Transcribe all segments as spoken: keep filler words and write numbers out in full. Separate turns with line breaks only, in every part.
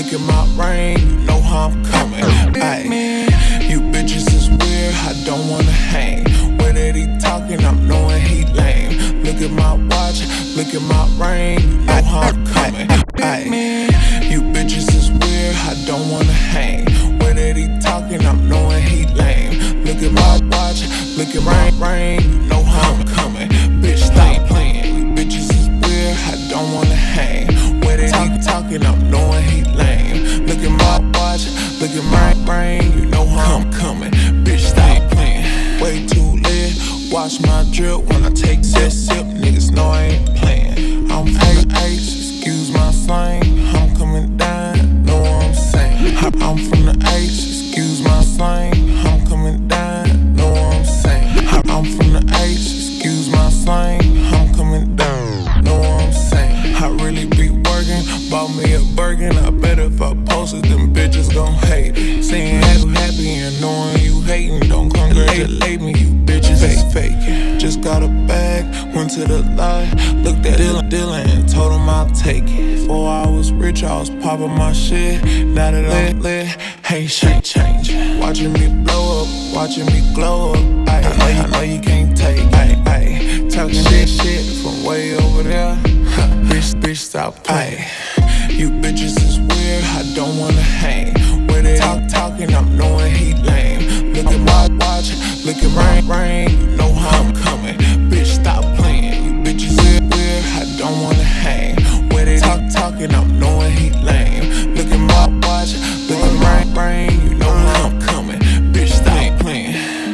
look at my ring, you know how I'm coming. Ay, you bitches is weird, I don't wanna hang. Where that he talking, I'm knowing he lame. Look at my watch, look at my ring, you know how I'm coming. Ay, you bitches is weird, I don't wanna hang. Where that he talking, I'm knowing he lame. Look at my watch, look at my ring, you know how I'm coming. Bitch, stop playing, you bitches is weird, I don't wanna hang. Where they talk, talking, I'm knowing he lame. Look at my watch, look at my ring, you know how I'm coming. Bitch, stop playing, way too lit. Watch my drip when I take that sip, niggas know I ain't playing. I'm from the H, excuse my slang, I'm coming down, know what I'm saying. I'm from the H, excuse my slang, I'm coming down, know what I'm saying. I'm from the H, excuse my slang, I'm coming down, know what I'm saying. I really be working, bought me a Birkin, I bet if I post it, them bitches gon' hate it. Seeing you happy and knowing you hating, don't congratulate me, you bitches is faking. Just got a bag, went to the lot, looked at Dylan, Dylan and told him I'll take it. Before I was rich, I was popping my shit. Now that I'm lit, ain't shit changing. Watching me blow up, watching me glow up. Ay, I know you, I know you can't take it. Ay, ay, talking that shit from way over there. Bitch, bitch, stop playing. You bitches is weird, I don't wanna hang. Where they talk, talking, I'm knowing he lame. Look at my watch, look at my ring, you know how I'm coming. Bitch, stop playing. You bitches is weird, I don't wanna hang. Where they talk, talking, I'm knowing he lame. Look at my watch, look at my ring, you know how I'm coming. Bitch, stop playing.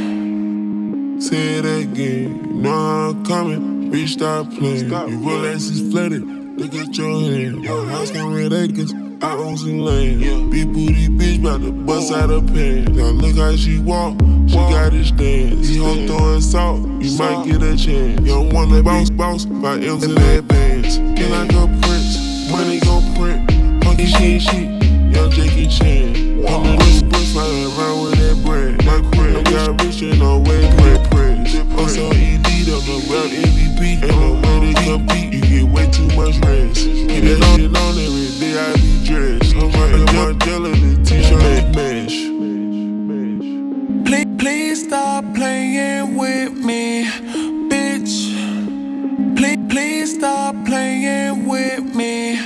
Say it again, you know how I'm coming. Bitch, stop playing. Your Rolex is flooded. Look at your hand. Your house got red acres. I own some land. Big booty bitch bout to bust out her pants. Now look how she walk. She got it stand. These hoes throwing salt. You might get a chance. You don't wanna bounce, bounce by M's in advance. Can I go Prince? Money go print. Funky shit, shit. Young Jackie Chan. I'm in this bush flying around with that brand. My crib got rich and always great press. I'm so elite, I'm the rap M V P. Ain't no way to compete, you get way too much rest. Get that shit on every day I be dressed. I'm rockin' Margiela, the t-shirt that mesh.
Please, please stop playing with me, bitch. Please, please stop playing with me.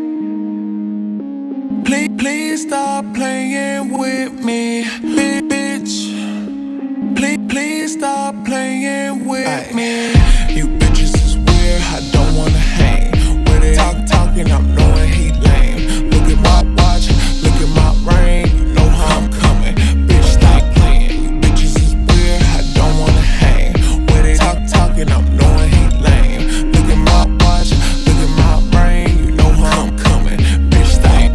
Please, please stop playing with me, bitch. Please, please stop playing with me.